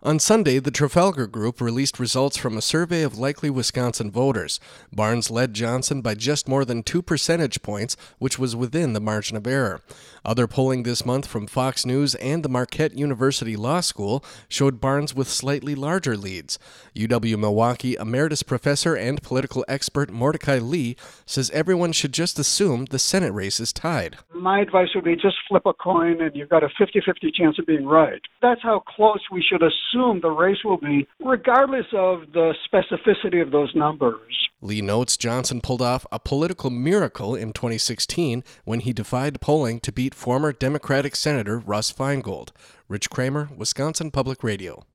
On Sunday, the Trafalgar Group released results from a survey of likely Wisconsin voters. Barnes led Johnson by just more than 2 percentage points, which was within the margin of error. Other polling this month from Fox News and the Marquette University Law School showed Barnes with slightly larger leads. UW-Milwaukee emeritus professor and political expert Mordecai Lee says everyone should just assume the Senate race is tied. My advice would be just flip a coin and you've got a 50-50 chance of being right. That's how close we should assume the race will be, regardless of the specificity of those numbers. Lee notes Johnson pulled off a political miracle in 2016 when he defied polling to beat former Democratic Senator Russ Feingold. Rich Kramer, Wisconsin Public Radio.